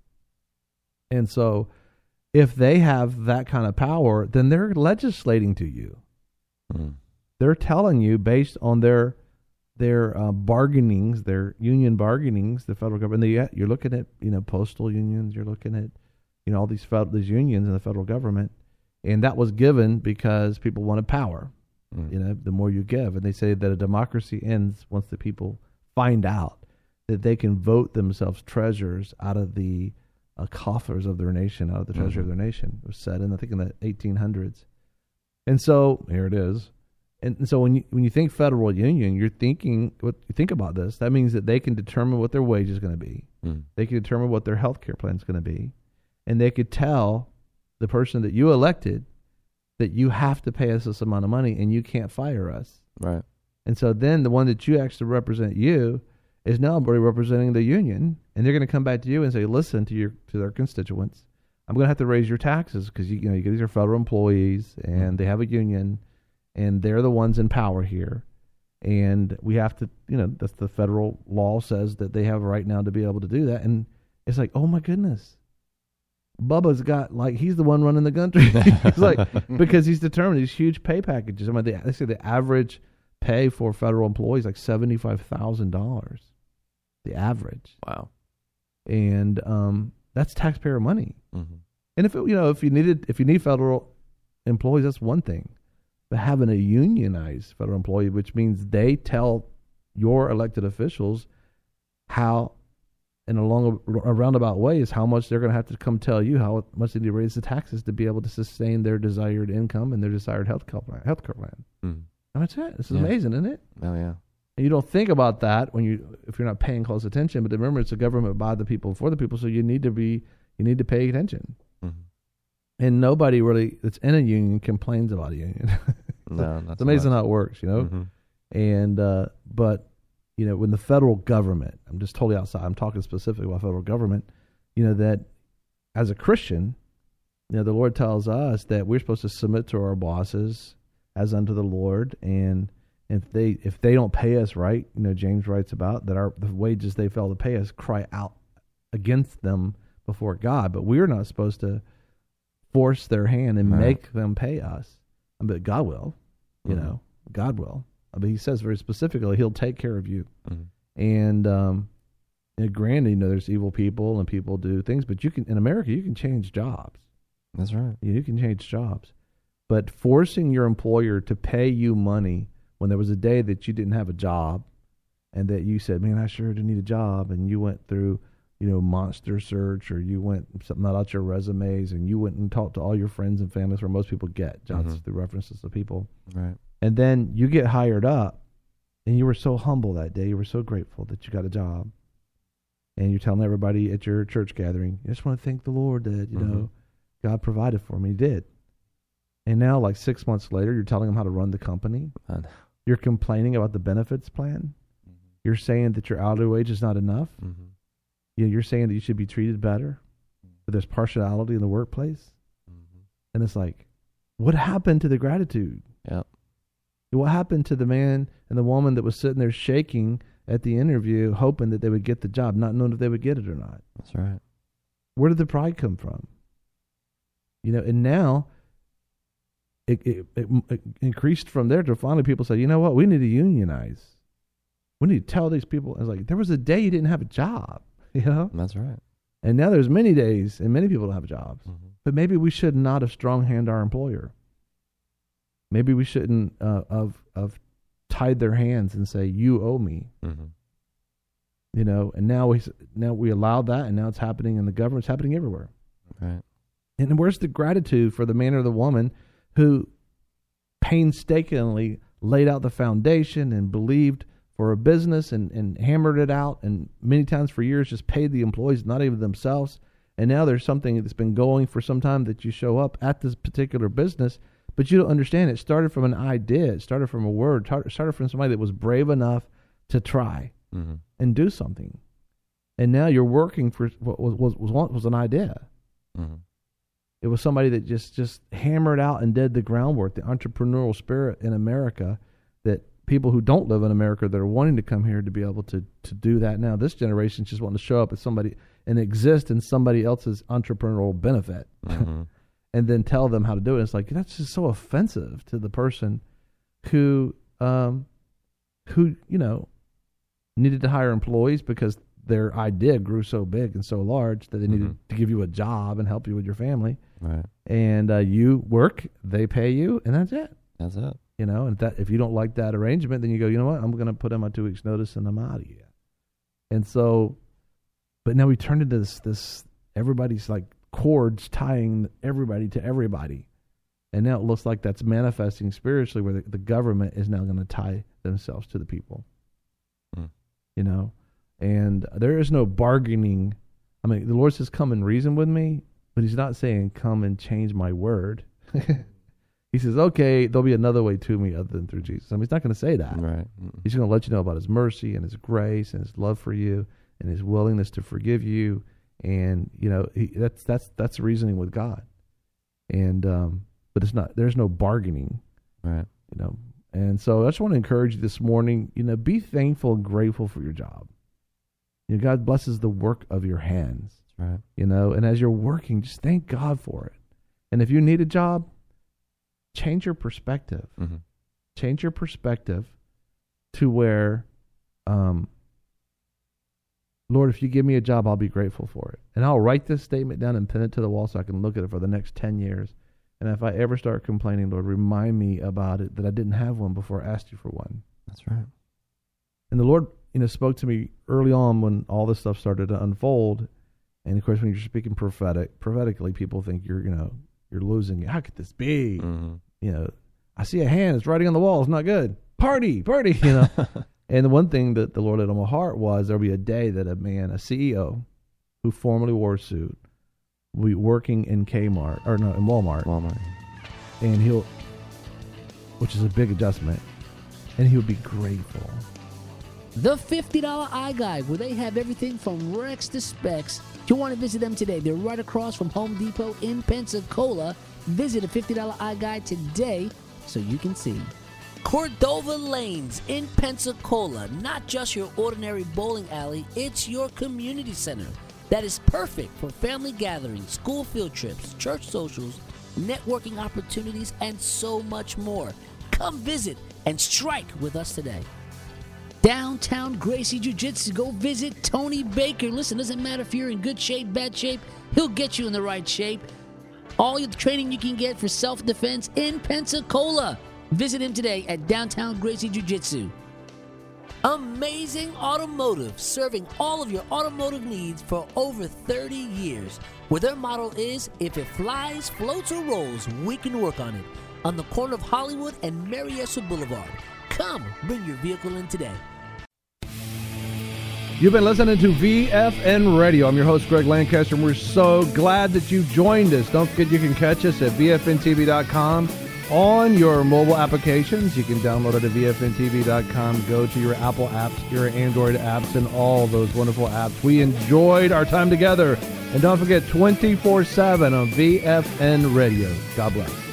And so if they have that kind of power, then they're legislating to you. Mm. They're telling you based on their their uh, bargainings, their union bargainings, the federal government. They, you're looking at, you know, postal unions. You're looking at, you know, all these fed, these unions in the federal government, and that was given because people wanted power. Mm. You know, the more you give, and they say that a democracy ends once the people find out that they can vote themselves treasures out of the Uh, coffers of their nation, out of the treasure mm-hmm. of their nation. It was said in, I think, in the eighteen hundreds. And so here it is. And, and so when you when you think federal union, you're thinking, what you think about this, that means that they can determine what their wage is going to be. Mm. They can determine what their health care plan is going to be. And they could tell the person that you elected that you have to pay us this amount of money and you can't fire us. Right. And so then the one that you actually represent you is now representing the union, and they're going to come back to you and say, listen to your to their constituents, I'm going to have to raise your taxes because you, you know you, these are federal employees and they have a union, and they're the ones in power here, and we have to, you know, that's the federal law says that they have a right now to be able to do that. And it's like, oh my goodness, Bubba's got, like, he's the one running the country. He's like, because he's determined these huge pay packages. I mean, they, they say the average pay for federal employees like seventy-five thousand dollars. The average. Wow. And um, that's taxpayer money. Mm-hmm. And if it, you know, if you needed, if you need federal employees, that's one thing. But having a unionized federal employee, which means they tell your elected officials how, in a long, a roundabout way, is how much they're going to have to come tell you how much they need to raise the taxes to be able to sustain their desired income and their desired health care plan. Health care plan. Mm-hmm. And that's it. This is yeah. amazing, isn't it? Oh yeah. And you don't think about that when you, if you're not paying close attention. But remember, it's a government by the people, for the people. So you need to be, you need to pay attention. Mm-hmm. And nobody really that's in a union complains about a union. No, not it's amazing so how it works, you know. Mm-hmm. And uh, but you know, when the federal government, I'm just totally outside. I'm talking specifically about federal government. You know that as a Christian, you know, the Lord tells us that we're supposed to submit to our bosses as unto the Lord, and if they if they don't pay us right, you know, James writes about that our the wages they fail to pay us cry out against them before God. But we're not supposed to force their hand and right. make them pay us. But God will, you mm-hmm. know, God will. I mean, he says very specifically, he'll take care of you. Mm-hmm. And, um, and granted, you know, there's evil people and people do things, but you can, in America, you can change jobs. That's right. You, you can change jobs. But forcing your employer to pay you money when there was a day that you didn't have a job and that you said, man, I sure do need a job. And you went through, you know, Monster Search, or you went something out your resumes and you went and talked to all your friends and families, where most people get jobs mm-hmm. through references to people. Right. And then you get hired up and you were so humble that day. You were so grateful that you got a job. And you're telling everybody at your church gathering, I just want to thank the Lord that, you mm-hmm. know, God provided for me. He did. And now, like six months later, you're telling them how to run the company. You're complaining about the benefits plan. Mm-hmm. You're saying that your hourly wage is not enough. Mm-hmm. You know, you're saying that you should be treated better. Mm-hmm. That there's partiality in the workplace. Mm-hmm. And it's like, what happened to the gratitude? Yep. What happened to the man and the woman that was sitting there shaking at the interview, hoping that they would get the job, not knowing if they would get it or not? That's right. Where did the pride come from? You know, and now it, it, it, it increased from there to finally people say, you know what, we need to unionize. We need to tell these people. It's like, there was a day you didn't have a job, you know? That's right. And now there's many days and many people don't have jobs. Mm-hmm. But maybe we should not have strong-hand our employer. Maybe we shouldn't uh, have, have tied their hands and say, you owe me. Mm-hmm. You know, and now we now we allow that, and now it's happening in the government. It's happening everywhere. Right. And where's the gratitude for the man or the woman who painstakingly laid out the foundation and believed for a business and, and hammered it out, and many times for years just paid the employees, not even themselves. And now there's something that's been going for some time that you show up at this particular business, but you don't understand. It started from an idea. It started from a word. It started from somebody that was brave enough to try mm-hmm. and do something. And now you're working for what was was was, was an idea. Mm-hmm. It was somebody that just, just hammered out and did the groundwork, the entrepreneurial spirit in America, that people who don't live in America that are wanting to come here to be able to, to do that now. This generation's just wanting to show up as somebody and exist in somebody else's entrepreneurial benefit mm-hmm. and then tell them how to do it. It's like, that's just so offensive to the person who, um, who, you know, needed to hire employees because their idea grew so big and so large that they needed mm-hmm. to give you a job and help you with your family. Right. And uh, you work, they pay you, and that's it. That's it. You know, and that if you don't like that arrangement, then you go, you know what, I'm going to put in my two weeks notice and I'm out of here. And so, but now we turned into this, this, everybody's like cords tying everybody to everybody. And now it looks like that's manifesting spiritually where the, the government is now going to tie themselves to the people. Mm. You know, and there is no bargaining. I mean, the Lord says, come and reason with me, but he's not saying come and change my word. He says, okay, there'll be another way to me other than through Jesus. I mean, he's not going to say that. Right. He's going to let you know about his mercy and his grace and his love for you and his willingness to forgive you. And, you know, he, that's, that's, that's reasoning with God. And, um, but it's not, there's no bargaining. Right. You know, and so I just want to encourage you this morning, you know, be thankful and grateful for your job. You know, God blesses the work of your hands. That's right. You know, and as you're working, just thank God for it. And if you need a job, change your perspective. Mm-hmm. Change your perspective to where, um, Lord, if you give me a job, I'll be grateful for it. And I'll write this statement down and pin it to the wall so I can look at it for the next ten years. And if I ever start complaining, Lord, remind me about it, that I didn't have one before I asked you for one. That's right. And the Lord, you know, spoke to me early on when all this stuff started to unfold. And of course, when you're speaking prophetic, prophetically, people think you're, you know, you're losing it. How could this be? Mm-hmm. You know, I see a hand. It's writing on the wall. It's not good. Party, party, you know. And the one thing that the Lord had on my heart was there'll be a day that a man, a C E O, who formerly wore a suit, will be working in Kmart, or no, in Walmart. Walmart. And he'll, which is a big adjustment, and he'll be grateful. The fifty dollar Eye Guide, where they have everything from Rex to Specs. If you want to visit them today, they're right across from Home Depot in Pensacola. Visit a fifty dollar Eye Guide today so you can see. Cordova Lanes in Pensacola, not just your ordinary bowling alley, it's your community center that is perfect for family gatherings, school field trips, church socials, networking opportunities, and so much more. Come visit and strike with us today. Downtown Gracie Jiu-Jitsu. Go visit Tony Baker. Listen, doesn't matter if you're in good shape, bad shape, he'll get you in the right shape. All the training you can get for self-defense in Pensacola. Visit him today at Downtown Gracie Jiu-Jitsu. Amazing Automotive, serving all of your automotive needs for over thirty years. Where their motto is, if it flies, floats, or rolls, we can work on it. On the corner of Hollywood and Marietta Boulevard. Come, bring your vehicle in today. You've been listening to V F N Radio. I'm your host, Greg Lancaster, and we're so glad that you joined us. Don't forget you can catch us at V F N T V dot com on your mobile applications. You can download it at V F N T V dot com. Go to your Apple apps, your Android apps, and all those wonderful apps. We enjoyed our time together. And don't forget twenty-four seven on V F N Radio. God bless.